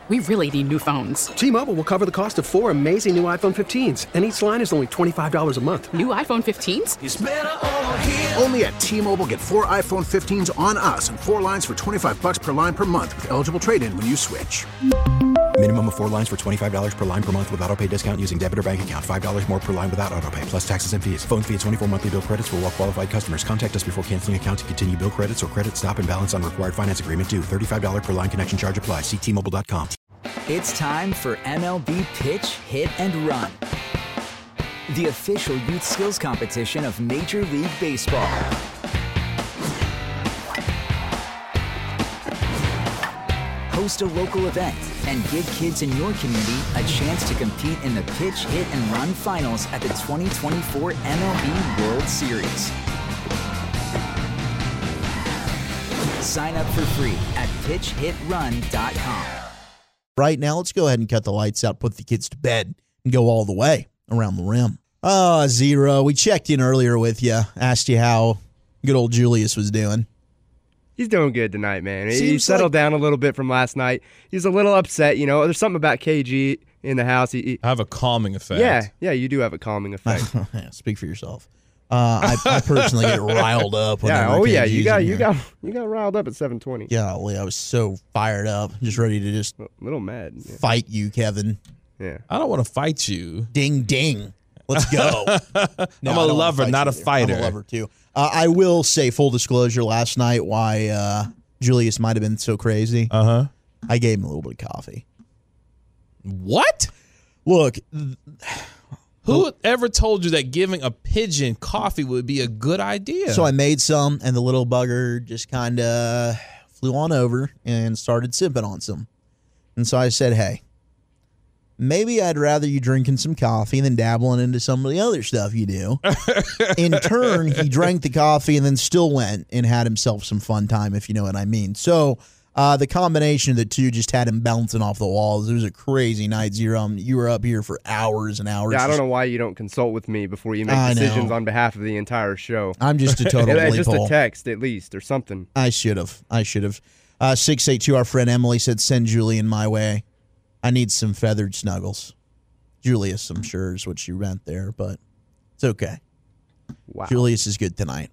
We really need new phones. T-Mobile will cover the cost of 4 amazing new iPhone 15s, and each line is only $25 a month. New iPhone 15s? It's better over here. Only at T-Mobile, get 4 iPhone 15s on us and 4 lines for $25 per line per month with eligible trade-in when you switch. Minimum of 4 lines for $25 per line per month with autopay discount using debit or bank account. $5 more per line without autopay, plus taxes and fees. Phone fee at 24 monthly bill credits for well-qualified customers. Contact us before canceling account to continue bill credits or credit stop and balance on required finance agreement due. $35 per line connection charge applies. See T-Mobile.com. It's time for MLB Pitch, Hit, and Run, the official youth skills competition of Major League Baseball. Host a local event and give kids in your community a chance to compete in the Pitch, Hit, and Run finals at the 2024 MLB World Series. Sign up for free at pitchhitrun.com. Right now, let's go ahead and cut the lights out, put the kids to bed, and go all the way around the rim. Zero, we checked in earlier with you, asked you how good old Julius was doing. He's doing good tonight, man. He settled down a little bit from last night. He's a little upset, you know. There's something about KG in the house. I have a calming effect. Yeah, you do have a calming effect. Yeah, speak for yourself. I personally get riled up. You got riled up at 7:20. Golly, I was so fired up, just ready to just a little mad. Fight you, Kevin. Yeah, I don't want to fight you. Ding ding, let's go. No, I'm a lover, not a fighter. I'm a lover too. I will say, full disclosure, last night why Julius might have been so crazy. I gave him a little bit of coffee. What? Look. Who ever told you that giving a pigeon coffee would be a good idea? So I made some, and the little bugger just kind of flew on over and started sipping on some. And so I said, hey, maybe I'd rather you drinking some coffee than dabbling into some of the other stuff you do. In turn, he drank the coffee and then still went and had himself some fun time, if you know what I mean. So the combination of the two just had him bouncing off the walls. It was a crazy night, Zero. You were up here for hours and hours. Yeah, I don't know why you don't consult with me before you make decisions on behalf of the entire show. I'm just a total bleep just hole. a text, at least, or something. I should have. 682, our friend Emily said, send Julian my way. I need some feathered snuggles. Julius, I'm sure, is what she meant there, but it's okay. Wow. Julius is good tonight.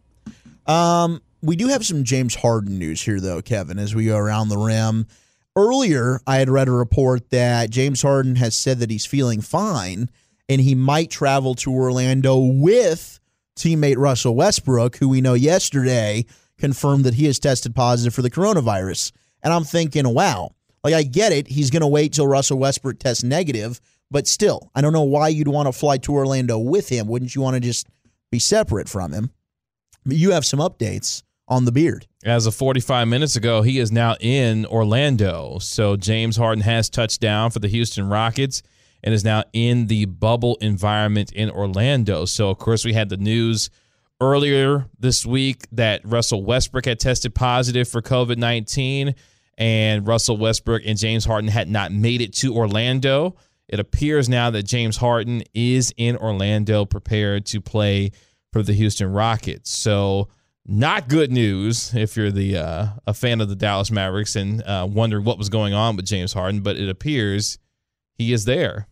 We do have some James Harden news here, though, Kevin, as we go around the rim. Earlier, I had read a report that James Harden has said that he's feeling fine, and he might travel to Orlando with teammate Russell Westbrook, who we know yesterday confirmed that he has tested positive for the coronavirus. And I'm thinking, wow, I get it. He's going to wait till Russell Westbrook tests negative, but still, I don't know why you'd want to fly to Orlando with him. Wouldn't you want to just be separate from him? But you have some updates on the beard. As of 45 minutes ago, he is now in Orlando. So James Harden has touched down for the Houston Rockets and is now in the bubble environment in Orlando. So, of course, we had the news earlier this week that Russell Westbrook had tested positive for COVID-19, and Russell Westbrook and James Harden had not made it to Orlando. It appears now that James Harden is in Orlando prepared to play for the Houston Rockets. So, not good news if you're a fan of the Dallas Mavericks and wondering what was going on with James Harden, but it appears he is there.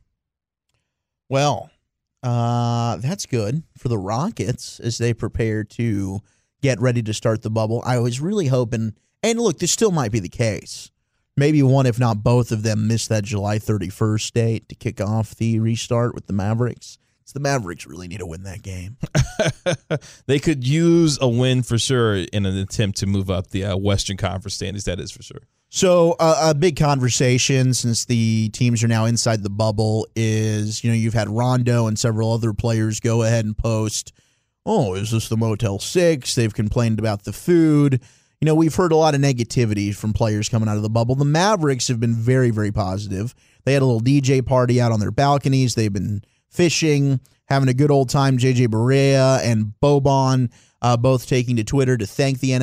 Well, that's good for the Rockets as they prepare to get ready to start the bubble. I was really hoping, and look, this still might be the case. Maybe one, if not both of them, missed that July 31st date to kick off the restart with the Mavericks. The Mavericks really need to win that game. They could use a win for sure in an attempt to move up the Western Conference standings. That is for sure. So a big conversation since the teams are now inside the bubble is, you've had Rondo and several other players go ahead and post, oh, is this the Motel 6? They've complained about the food. We've heard a lot of negativity from players coming out of the bubble. The Mavericks have been very, very positive. They had a little DJ party out on their balconies. They've been fishing, having a good old time. JJ Barea and Boban both taking to Twitter to thank the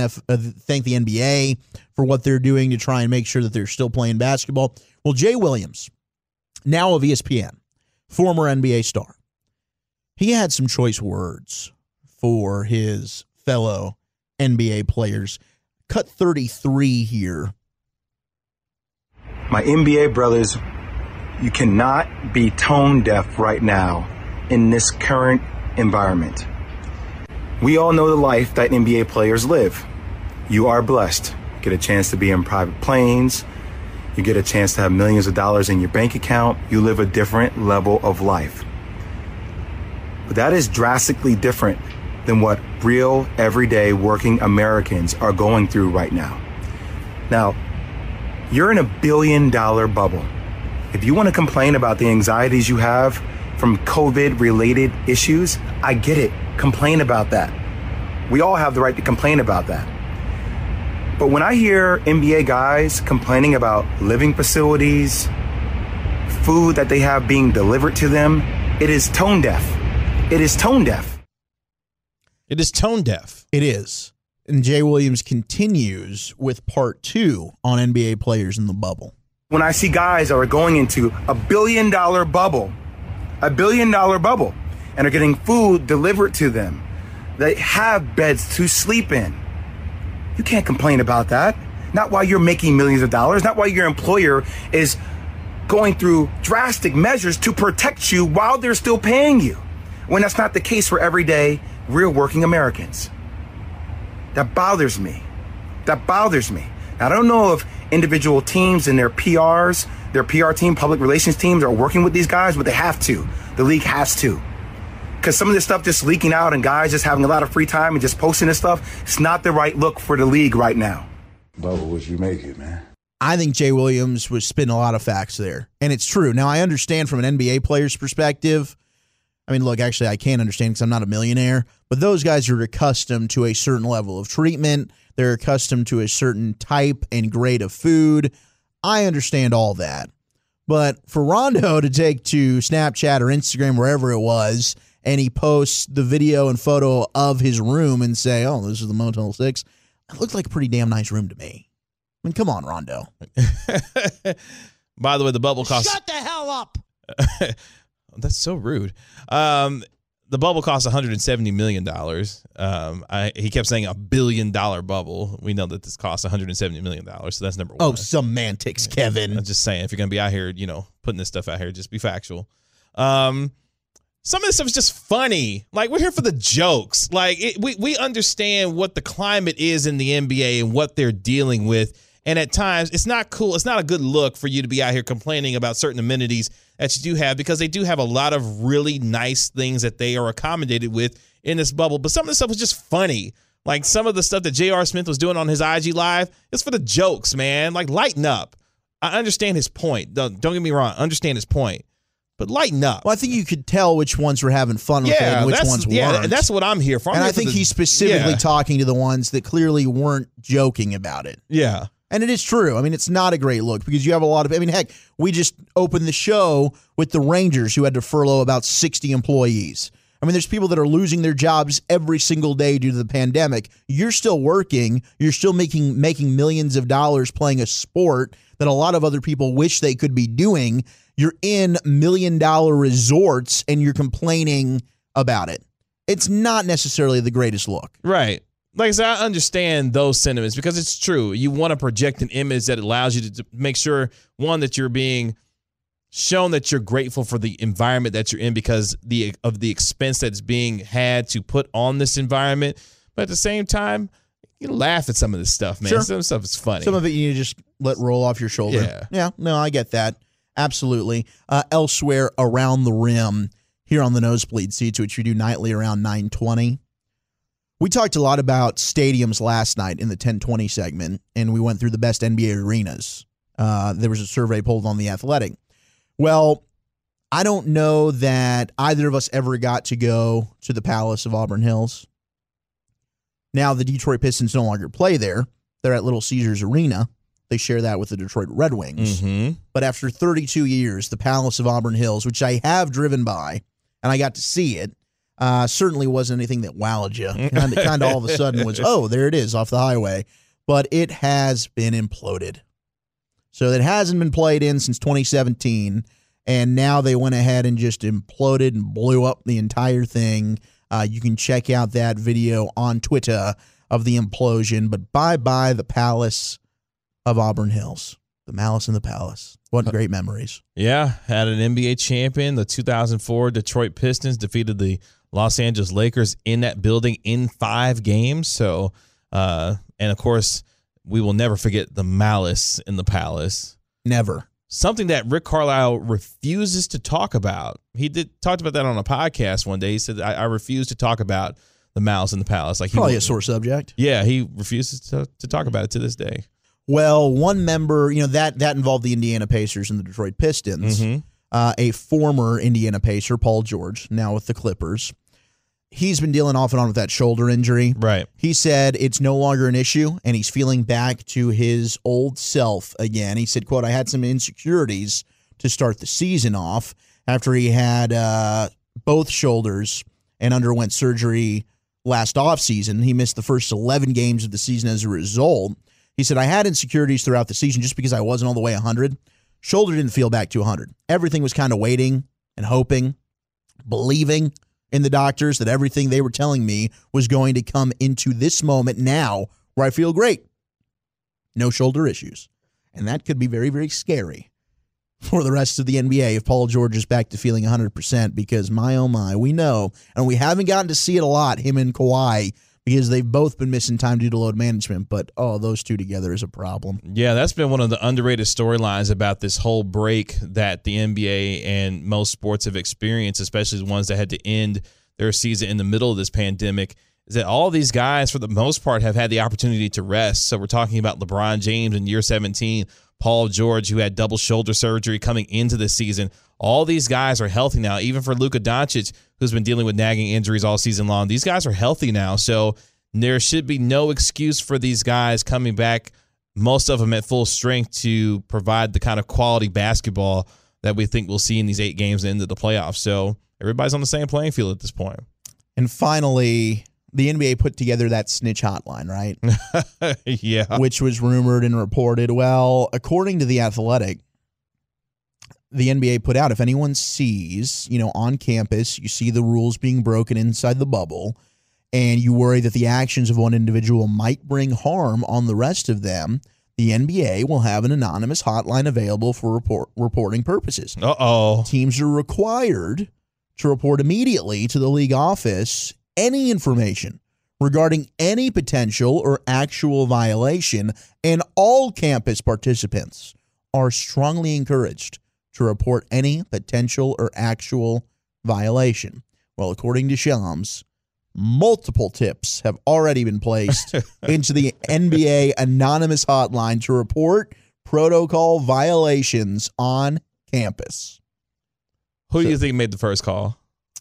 NBA for what they're doing to try and make sure that they're still playing basketball. Well, Jay Williams, now of ESPN, former NBA star, he had some choice words for his fellow NBA players. Cut 33 here. My NBA brothers, you cannot be tone deaf right now in this current environment. We all know the life that NBA players live. You are blessed. You get a chance to be in private planes. You get a chance to have millions of dollars in your bank account. You live a different level of life. But that is drastically different than what real, everyday working Americans are going through right now. Now, you're in a $1 billion bubble. If you want to complain about the anxieties you have from COVID-related issues, I get it. Complain about that. We all have the right to complain about that. But when I hear NBA guys complaining about living facilities, food that they have being delivered to them, it is tone deaf. It is tone deaf. It is tone deaf. It is. And Jay Williams continues with part 2 on NBA players in the bubble. When I see guys that are going into a $1 billion bubble, and are getting food delivered to them, they have beds to sleep in. You can't complain about that. Not while you're making millions of dollars, not while your employer is going through drastic measures to protect you while they're still paying you, when that's not the case for everyday, real working Americans. That bothers me. That bothers me. Now, I don't know if individual teams and their PRs, their PR team, public relations teams are working with these guys, but they have to. The league has to. Because some of this stuff just leaking out and guys just having a lot of free time and just posting this stuff, it's not the right look for the league right now. Bubba, what you make it, man? I think Jay Williams was spitting a lot of facts there, and it's true. Now, I understand from an NBA player's perspective. I mean, look, actually, I can't understand because I'm not a millionaire, but those guys are accustomed to a certain level of treatment. They're accustomed to a certain type and grade of food. I understand all that. But for Rondo to take to Snapchat or Instagram, wherever it was, and he posts the video and photo of his room and say, oh, this is the Motel 6, it looked like a pretty damn nice room to me. I mean, come on, Rondo. By the way, the bubble cost... Shut the hell up! That's so rude. The bubble cost $170 million. He kept saying $1 billion bubble. We know that this costs $170 million, so that's number one. Oh, semantics, Kevin. I'm just saying, if you're going to be out here, putting this stuff out here, just be factual. Some of this stuff is just funny. Like, we're here for the jokes. Like, we understand what the climate is in the NBA and what they're dealing with. And at times, it's not cool. It's not a good look for you to be out here complaining about certain amenities that you do have, because they do have a lot of really nice things that they are accommodated with in this bubble. But some of the stuff was just funny. Like some of the stuff that J.R. Smith was doing on his IG Live, it's for the jokes, man. Like, lighten up. I understand his point. Don't get me wrong. I understand his point. But lighten up. Well, I think you could tell which ones were having fun with it and which ones weren't. Yeah, and that's what I'm here for. And I think he's specifically talking to the ones that clearly weren't joking about it. Yeah. And it is true. I mean, it's not a great look because you have a lot of, heck, we just opened the show with the Rangers who had to furlough about 60 employees. I mean, there's people that are losing their jobs every single day due to the pandemic. You're still working. You're still making millions of dollars playing a sport that a lot of other people wish they could be doing. You're in $1 million resorts and you're complaining about it. It's not necessarily the greatest look. Right. Like I said, I understand those sentiments because it's true. You want to project an image that allows you to make sure, one, that you're being shown that you're grateful for the environment that you're in because of the expense that's being had to put on this environment. But at the same time, you laugh at some of this stuff, man. Sure. Some stuff is funny. Some of it you need to just let roll off your shoulder. Yeah, no, I get that. Absolutely. Elsewhere around the rim, here on the Nosebleed Seats, which we do nightly around 9:20. We talked a lot about stadiums last night in the 1020 segment, and we went through the best NBA arenas. There was a survey pulled on The Athletic. Well, I don't know that either of us ever got to go to the Palace of Auburn Hills. Now, the Detroit Pistons no longer play there. They're at Little Caesars Arena. They share that with the Detroit Red Wings. Mm-hmm. But after 32 years, the Palace of Auburn Hills, which I have driven by, and I got to see it, certainly wasn't anything that wowed you. Kind of all of a sudden was, oh, there it is off the highway. But it has been imploded. So it hasn't been played in since 2017, and now they went ahead and just imploded and blew up the entire thing. You can check out that video on Twitter of the implosion. But bye-bye the Palace of Auburn Hills. The Malice in the Palace. What great memories. Yeah, had an NBA champion. The 2004 Detroit Pistons defeated the Los Angeles Lakers in that building in 5 games. So, and of course, we will never forget the Malice in the Palace. Never. Something that Rick Carlisle refuses to talk about. He talked about that on a podcast one day. He said, I refuse to talk about the Malice in the Palace. Like Probably a sore subject. Yeah, he refuses to talk about it to this day. Well, one member, that involved the Indiana Pacers and the Detroit Pistons. Mm-hmm. A former Indiana Pacer, Paul George, now with the Clippers. He's been dealing off and on with that shoulder injury. Right. He said it's no longer an issue, and he's feeling back to his old self again. He said, quote, I had some insecurities to start the season off after he had both shoulders and underwent surgery last offseason. He missed the first 11 games of the season as a result. He said, I had insecurities throughout the season just because I wasn't all the way 100. Shoulder didn't feel back to 100. Everything was kind of waiting and hoping, believing in the doctors that everything they were telling me was going to come into this moment now where I feel great. No shoulder issues. And that could be very, very scary for the rest of the NBA if Paul George is back to feeling 100%, because my, oh my, we know, and we haven't gotten to see it a lot, him and Kawhi, because they've both been missing time due to load management, but those two together is a problem. Yeah, that's been one of the underrated storylines about this whole break that the NBA and most sports have experienced, especially the ones that had to end their season in the middle of this pandemic, is that all these guys, for the most part, have had the opportunity to rest. So we're talking about LeBron James in year 17, Paul George, who had double shoulder surgery coming into the season. All these guys are healthy now, even for Luka Doncic, who's been dealing with nagging injuries all season long. These guys are healthy now, so there should be no excuse for these guys coming back, most of them at full strength, to provide the kind of quality basketball that we think we'll see in these 8 games into the playoffs. So everybody's on the same playing field at this point. And finally, the NBA put together that snitch hotline, right? Yeah. Which was rumored and reported. Well, according to The Athletic, the NBA put out, if anyone sees, on campus, you see the rules being broken inside the bubble, and you worry that the actions of one individual might bring harm on the rest of them, the NBA will have an anonymous hotline available for reporting purposes. Uh-oh. Teams are required to report immediately to the league office any information regarding any potential or actual violation, and all campus participants are strongly encouraged to report any potential or actual violation. Well, according to Shams, multiple tips have already been placed into the NBA anonymous hotline to report protocol violations on campus. Who do you think made the first call?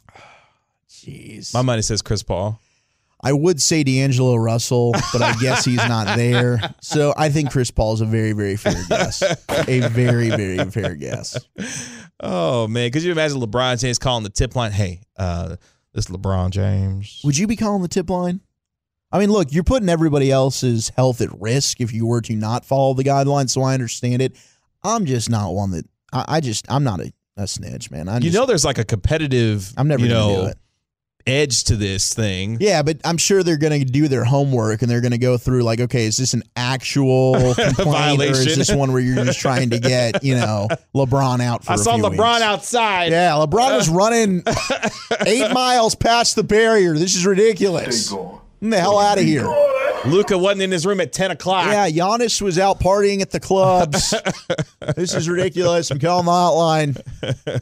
Jeez. My money says Chris Paul. I would say D'Angelo Russell, but I guess he's not there. So I think Chris Paul is a very, very fair guess. A very, very fair guess. Oh, man. Could you imagine LeBron James calling the tip line? Hey, this LeBron James. Would you be calling the tip line? I mean, look, you're putting everybody else's health at risk if you were to not follow the guidelines, so I understand it. I'm just not one that I'm not a snitch, man. There's like a competitive, I'm never going to do it. Edge to this thing. Yeah, but I'm sure they're going to do their homework and they're going to go through like, okay, is this an actual complaint or is this one where you're just trying to get, LeBron out for a few I saw LeBron weeks? outside. Yeah, LeBron was running 8 miles past the barrier. This is ridiculous. Get the hell out of here. Luka wasn't in his room at 10 o'clock. Yeah, Giannis was out partying at the clubs. This is ridiculous. I'm calling the hotline.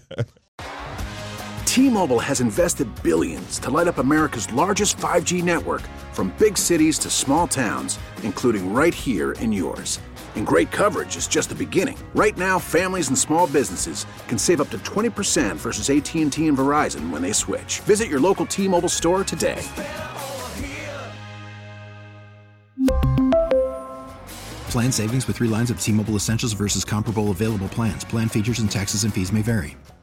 T-Mobile has invested billions to light up America's largest 5G network, from big cities to small towns, including right here in yours. And great coverage is just the beginning. Right now, families and small businesses can save up to 20% versus AT&T and Verizon when they switch. Visit your local T-Mobile store today. Plan savings with 3 lines of T-Mobile Essentials versus comparable available plans. Plan features and taxes and fees may vary.